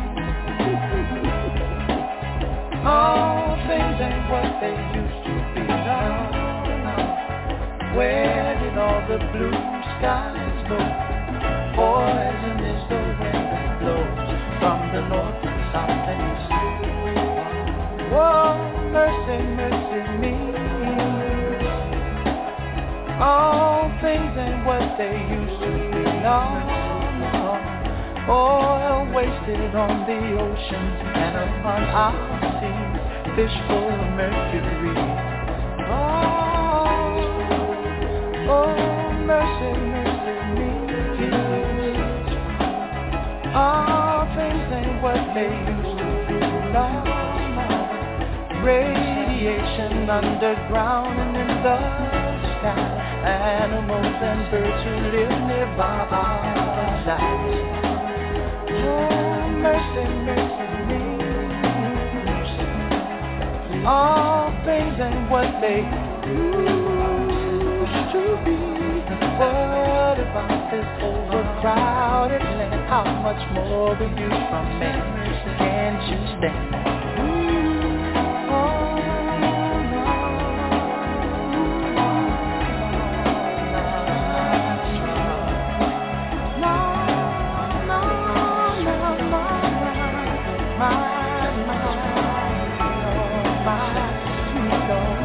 All things ain't what they used to be now. Where did all the blue skies go? Poison is the wind that blows from the north and south and east. Oh, mercy, mercy me. All things ain't what they used to be. No, no. Oil wasted on the oceans and upon our seas, fish full of mercury. Oh, oh. they used to be. No more radiation underground and in the sky. Animals and birds who live nearby die. Oh, mercy, mercy me. All things and what they used to be. What about this overcrowded land? How much more will you from me? Can't you stand? Oh, no. No, no, no, no, my, my, my sweet Lord.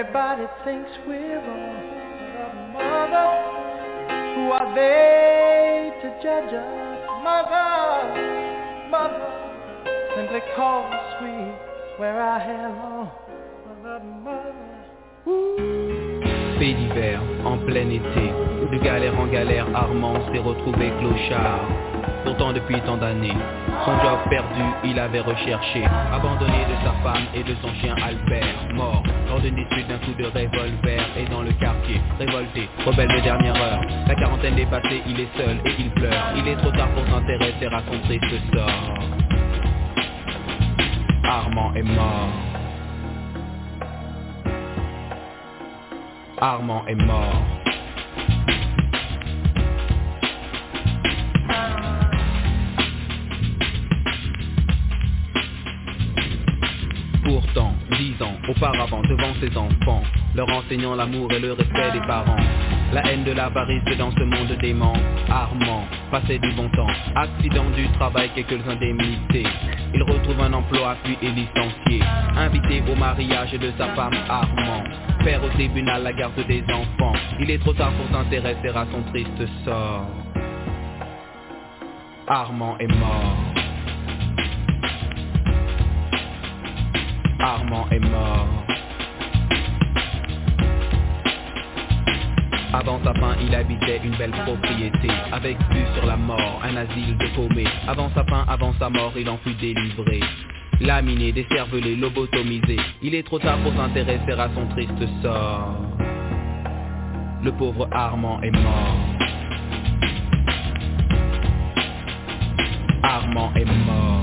Everybody thinks we're wrong, but mother, who are they to judge us? Mother, mother, simply cause we wear our hair long. Mother, mother, ooh. Fait d'hiver, en plein été, de galère en galère, Armand s'est retrouvé clochard. Pourtant depuis tant d'années, son job perdu, il avait recherché. Abandonné de sa femme et de son chien Albert, mort lors d'une dispute d'un coup de revolver. Et dans le quartier, révolté, rebelle de dernière heure, la quarantaine est passée, il est seul et il pleure. Il est trop tard pour s'intéresser à son triste sort. Armand est mort. Armand est mort. Pourtant, dix ans auparavant, devant ses enfants, leur enseignant l'amour et le respect des parents, la haine de l'avarice dans ce monde dément, Armand passait du bon temps, accident du travail, quelques indemnités. Il retrouve un emploi puis est licencié, invité au mariage de sa femme Armand, père au tribunal la garde des enfants. Il est trop tard pour s'intéresser à son triste sort. Armand est mort. Armand est mort. Avant sa fin, il habitait une belle propriété, avec vue sur la mort, un asile de paumés. Avant sa fin, avant sa mort, il en fut délivré. Laminé, décervelé, lobotomisé, il est trop tard pour s'intéresser à son triste sort. Le pauvre Armand est mort. Armand est mort.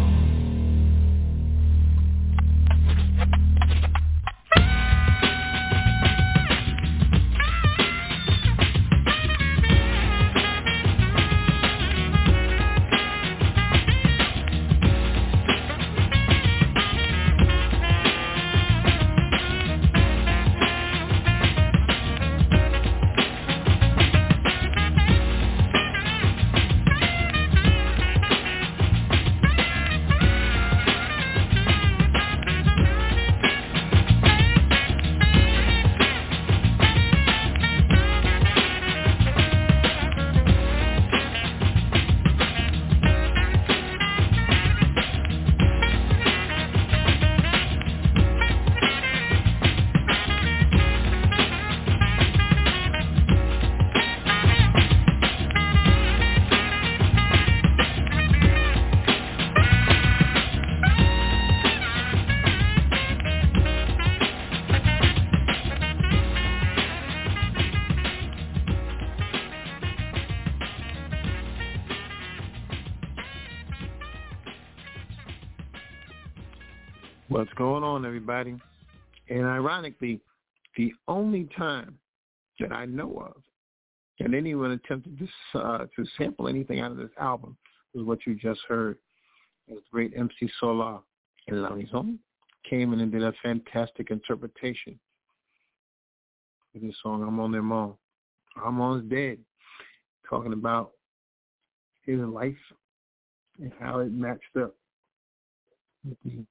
What's going on, everybody? And ironically, the only time that I know of that anyone attempted to, uh, to sample anything out of this album was what you just heard. It was great M C Solar and Lanison came in and did a fantastic interpretation of this song, I'm on Their Mom. Armand's dead, talking about his life and how it matched up with the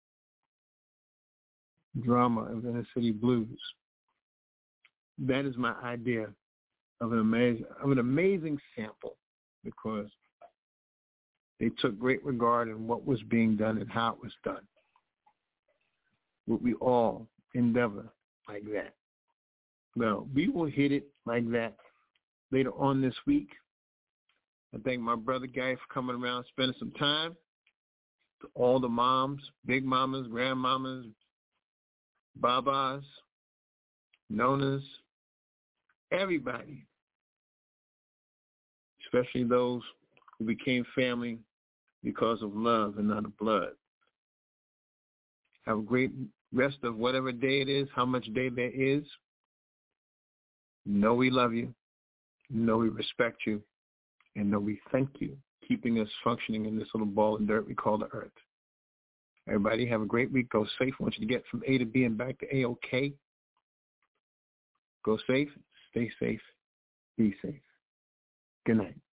drama of inner city blues. That is my idea of an amazing, of an amazing sample, because they took great regard in what was being done and how it was done. Would we all endeavor like that? Well, we will hit it like that later on this week. I thank my brother Guy for coming around, spending some time. To all the moms, big mamas, grandmamas, babas, nonas, everybody, especially those who became family because of love and not of blood. Have a great rest of whatever day it is, how much day there is. Know we love you, know we respect you, and know we thank you keeping us functioning in this little ball of dirt we call the earth. Everybody have a great week. Go safe. I want you to get from A to B and back to A-OK. Go safe. Stay safe. Be safe. Good night.